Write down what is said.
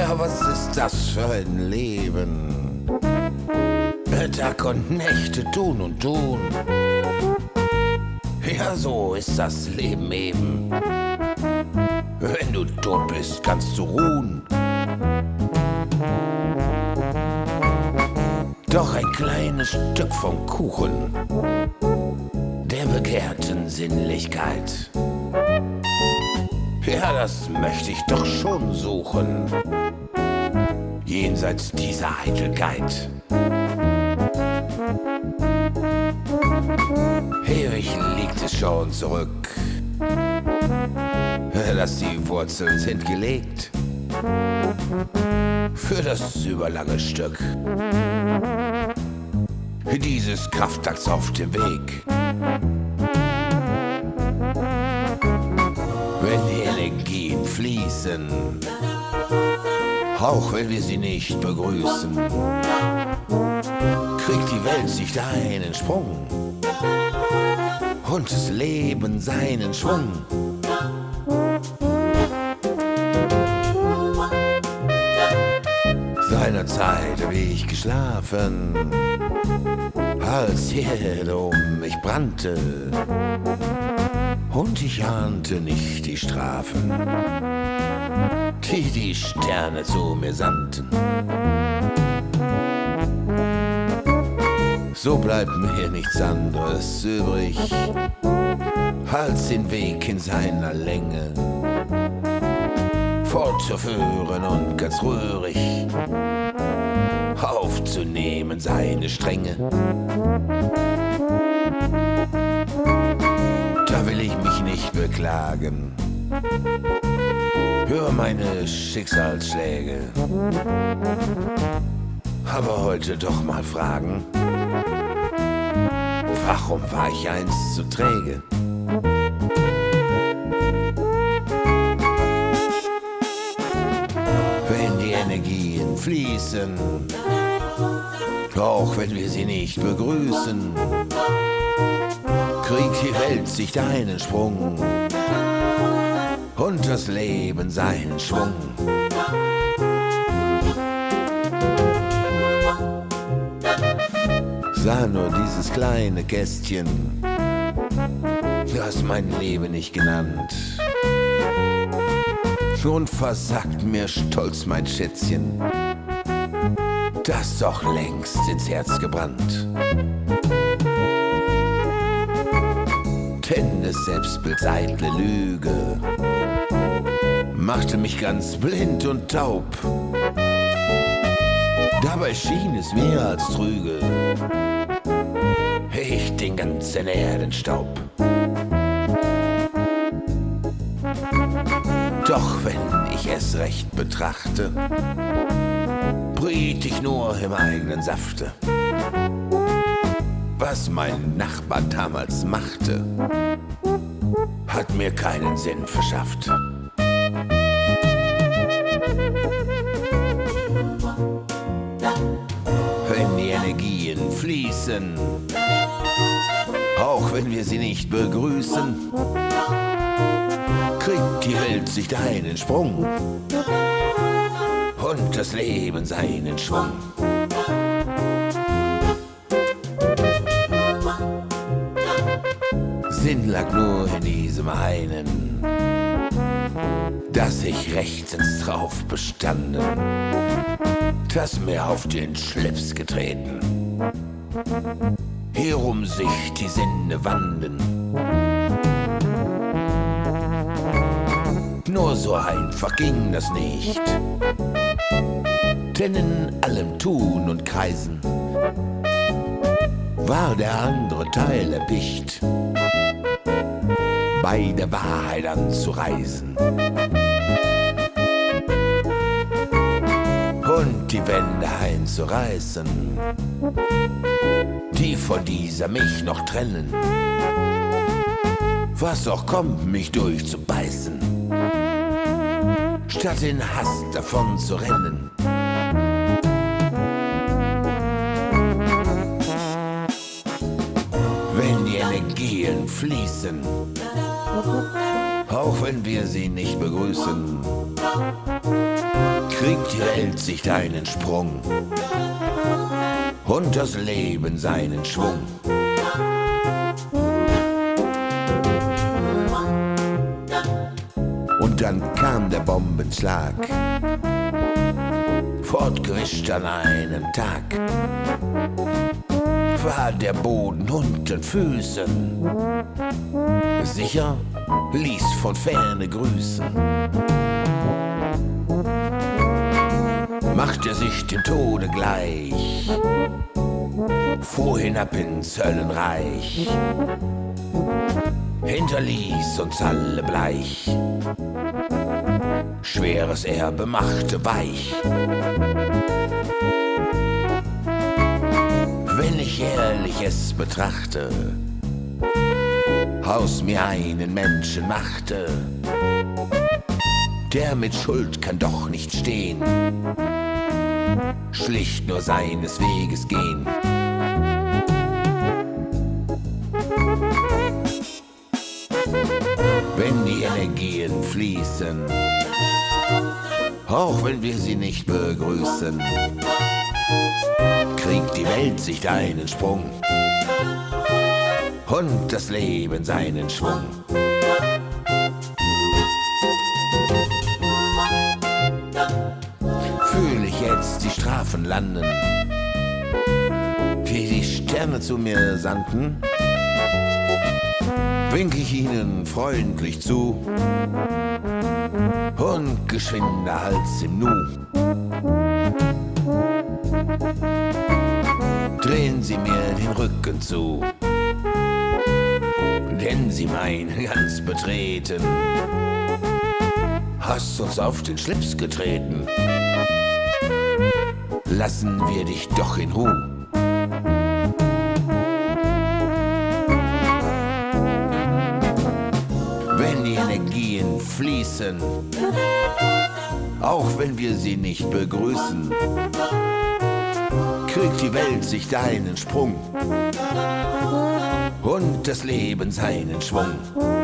Ja, was ist das für ein Leben? Tag und Nächte tun und tun. Ja, so ist das Leben eben. Wenn du tot bist, kannst du ruhen. Doch ein kleines Stück vom Kuchen der begehrten Sinnlichkeit, ja, das möchte ich doch schon suchen, jenseits dieser Eitelkeit. Ewig liegt es schon zurück, dass die Wurzeln sind gelegt für das überlange Stück dieses Kraftakts auf dem Weg. Wenn die Energien fließen, auch wenn wir sie nicht begrüßen, kriegt die Welt sich einen Sprung und das Leben seinen Schwung. Seinerzeit hab ich geschlafen, als die Erde um mich brannte, und ich ahnte nicht die Strafen, die die Sterne zu mir sandten. So bleibt mir nichts anderes übrig, als den Weg in seiner Länge fortzuführen und ganz rührig aufzunehmen seine Stränge. Da will ich mich nicht beklagen über meine Schicksalsschläge, aber heute doch mal fragen, warum war ich einst so träge? Wenn die Energien fließen, auch wenn wir sie nicht begrüßen, kriegt die Welt sich einen Sprung und das Leben seinen Schwung. Sah nur dieses kleine Kästchen, das mein Leben nicht genannt, und versagt mir stolz mein Schätzchen, das doch längst ins Herz gebrannt. Denn das Selbstbild eitle Lüge machte mich ganz blind und taub. Dabei schien es mir als trüge ich den ganzen Erdenstaub. Doch wenn ich es recht betrachte, briet ich nur im eigenen Safte. Was mein Nachbar damals machte, hat mir keinen Sinn verschafft. Wenn die Energien fließen, auch wenn wir sie nicht begrüßen, kriegt die Welt sich einen Sprung und das Leben seinen Schwung. Sinn lag nur in diesem einen, dass ich rechtens drauf bestanden, das mir auf den Schlips getreten, hierum sich die Sinne wanden. Nur so einfach ging das nicht, denn in allem Tun und Kreisen war der andere Teil erpicht, bei der Wahrheit anzureisen und die Wände einzureißen, die von dieser mich noch trennen. Was auch kommt, mich durchzubeißen, statt in Hass davon zu rennen. Wenn die Energien fließen, auch wenn wir sie nicht begrüßen, kriegt die Welt sich deinen Sprung und das Leben seinen Schwung. Und dann kam der Bombenschlag, fortgewischt an einem Tag, war der Boden unter den Füßen, sicher ließ von ferne grüßen. Macht er sich dem Tode gleich, fuhr hinab ins Höllenreich, hinterließ uns alle bleich, schweres Erbe machte weich. Wenn ich ehrlich es betrachte, aus mir einen Menschen machte, der mit Schuld kann doch nicht stehen, schlicht nur seines Weges gehen. Wenn die Energien fließen, auch wenn wir sie nicht begrüßen, kriegt die Welt sich deinen Sprung und das Leben seinen Schwung. Fühl ich jetzt die Strafen landen, die Sterne zu mir sandten, wink ich ihnen freundlich zu und geschwinder als im Nu. Drehen sie mir den Rücken zu, denn sie meinen ganz betreten, hast uns auf den Schlips getreten, lassen wir dich doch in Ruhe. Wenn die Energien fließen, auch wenn wir sie nicht begrüßen, kriegt die Welt sich deinen Sprung und das Leben seinen Schwung.